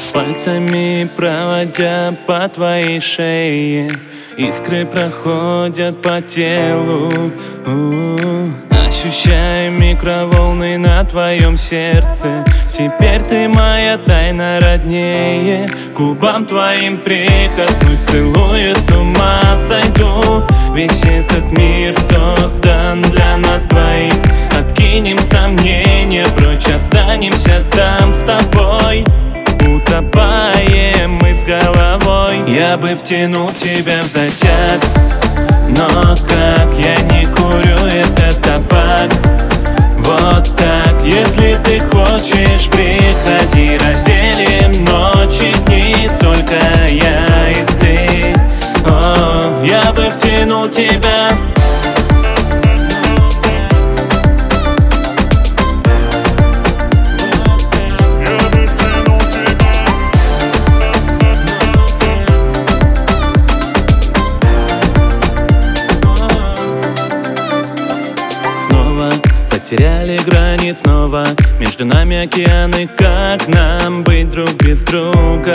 Пальцами проводя по твоей шее, искры проходят по телу. Ощущаю микроволны на твоем сердце. Теперь ты моя тайна роднее. Губам твоим прикоснусь, целую, с ума сойду. Весь этот мир создан для нас двоих. Откинем сомнения прочь, останемся там с тобой. Утопаем мы с головой. Я бы втянул тебя в затяг, но как я не курю этот табак. Вот так, если ты хочешь, приходи, разделим ночи, дни, только я и ты. О, я бы втянул тебя. Потеряли грани снова, между нами океаны. Как нам быть друг без друга?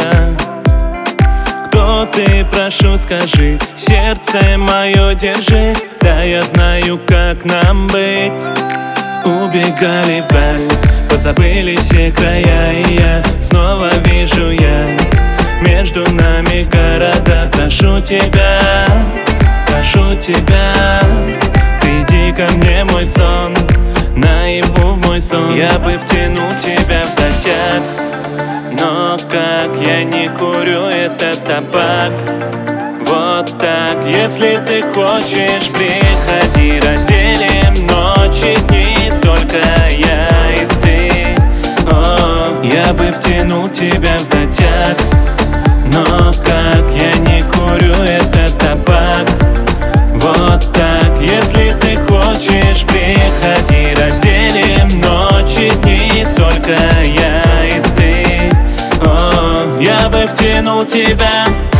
Кто ты, прошу, скажи, сердце мое держи. Да, я знаю, как нам быть. Убегали вдаль, позабыли все края, и я снова вижу я между нами города. Прошу тебя, приди ко мне, мой сон, наяву в мой сон. Я бы втянул тебя в затяг, но как я не курю этот табак. Вот так, если ты хочешь, приходи, разделим ночи, дни, только я и ты. О, я бы втянул тебя в затяг, но как я не курю этот табак. Вот так, если ты хочешь, приходи, разделим ночи, дни, только я и ты. О, я бы втянул тебя.